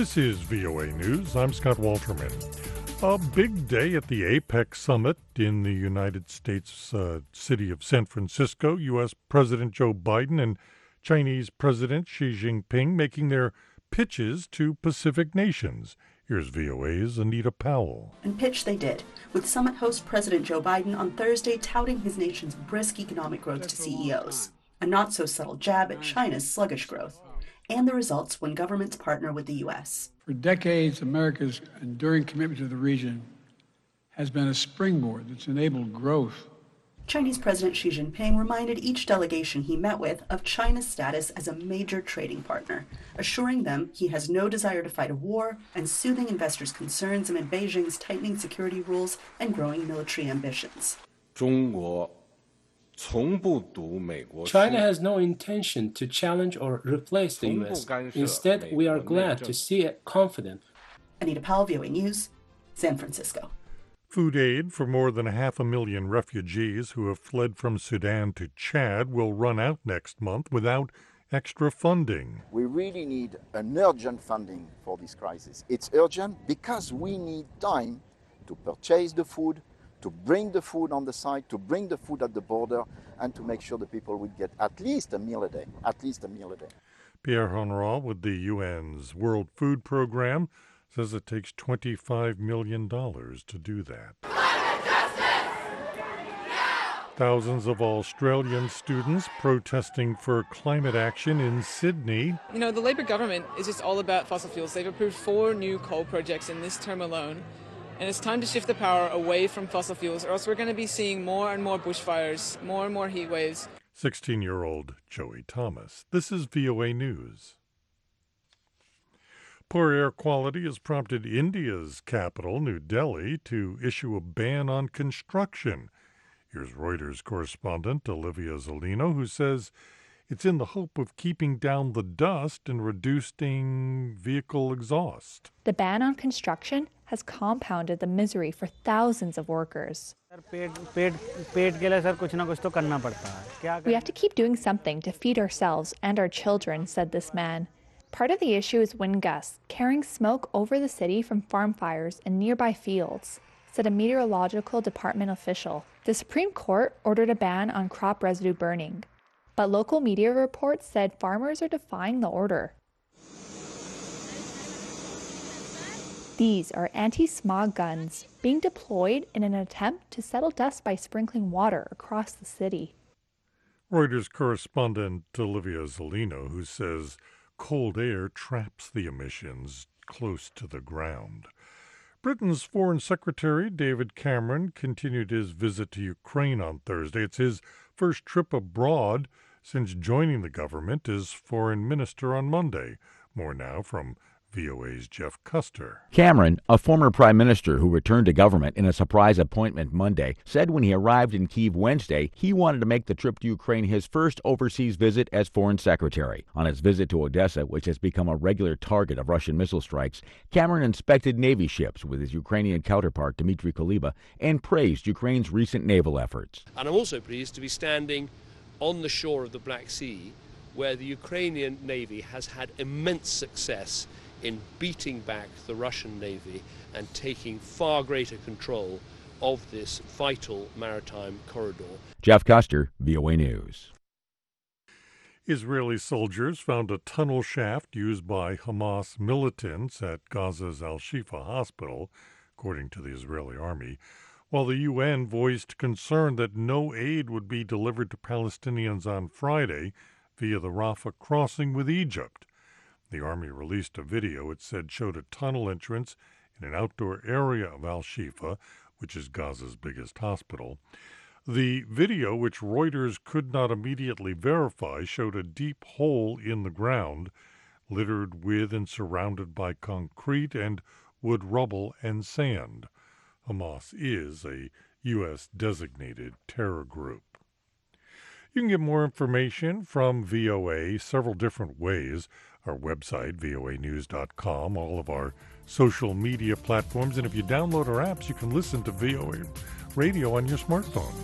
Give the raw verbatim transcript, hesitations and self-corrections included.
This is V O A News. I'm Scott Walterman. A big day at the APEC summit in the United States uh, city of San Francisco. U S. President Joe Biden and Chinese President Xi Jinping making their pitches to Pacific nations. Here's V O A's Anita Powell. And pitch they did, with summit host President Joe Biden on Thursday touting his nation's brisk economic growth to C E Os, a not-so-subtle jab at China's sluggish growth, and the results when governments partner with the U S. For decades, America's enduring commitment to the region has been a springboard that's enabled growth. Chinese President Xi Jinping reminded each delegation he met with of China's status as a major trading partner, assuring them he has no desire to fight a war and soothing investors' concerns amid Beijing's tightening security rules and growing military ambitions. China has no intention to challenge or replace the U S. Instead, we are glad to see it confident. Anita Powell, V O A News, San Francisco. Food aid for more than a half a million refugees who have fled from Sudan to Chad will run out next month without extra funding. We really need an urgent funding for this crisis. It's urgent because we need time to purchase the food, to bring the food on the site, to bring the food at the border, and to make sure the people will get at least a meal a day, at least a meal a day. Pierre Honora with the U N's World Food Program says it takes twenty-five million dollars to do that. Thousands of Australian students protesting for climate action in Sydney. You know, the Labor government is just all about fossil fuels. They've approved four new coal projects in this term alone. And it's time to shift the power away from fossil fuels, or else we're going to be seeing more and more bushfires, more and more heat waves. sixteen-year-old Joey Thomas. This is V O A News. Poor air quality has prompted India's capital, New Delhi, to issue a ban on construction. Here's Reuters correspondent Olivia Zolino, who says it's in the hope of keeping down the dust and reducing vehicle exhaust. The ban on construction has compounded the misery for thousands of workers. We have to keep doing something to feed ourselves and our children, said this man. Part of the issue is wind gusts, carrying smoke over the city from farm fires in nearby fields, said a meteorological department official. The Supreme Court ordered a ban on crop residue burning, but local media reports said farmers are defying the order. These are anti-smog guns being deployed in an attempt to settle dust by sprinkling water across the city. Reuters correspondent Olivia Zolino, who says cold air traps the emissions close to the ground. Britain's Foreign Secretary David Cameron continued his visit to Ukraine on Thursday. It's his first trip abroad since joining the government as foreign minister on Monday. More now from V O A's Jeff Custer. Cameron, a former prime minister who returned to government in a surprise appointment Monday, said when he arrived in Kyiv Wednesday, he wanted to make the trip to Ukraine his first overseas visit as foreign secretary. On his visit to Odessa, which has become a regular target of Russian missile strikes, Cameron inspected Navy ships with his Ukrainian counterpart Dmitry Kuleba and praised Ukraine's recent naval efforts. And I'm also pleased to be standing on the shore of the Black Sea, where the Ukrainian Navy has had immense success in beating back the Russian Navy and taking far greater control of this vital maritime corridor. Jeff Custer, V O A News. Israeli soldiers found a tunnel shaft used by Hamas militants at Gaza's Al-Shifa hospital, according to the Israeli army, while the U N voiced concern that no aid would be delivered to Palestinians on Friday via the Rafah crossing with Egypt. The Army released a video it said showed a tunnel entrance in an outdoor area of Al-Shifa, which is Gaza's biggest hospital. The video, which Reuters could not immediately verify, showed a deep hole in the ground, littered with and surrounded by concrete and wood rubble and sand. Hamas is a U S designated terror group. You can get more information from V O A several different ways. Our website, V O A news dot com, all of our social media platforms, and if you download our apps, you can listen to V O A Radio on your smartphone.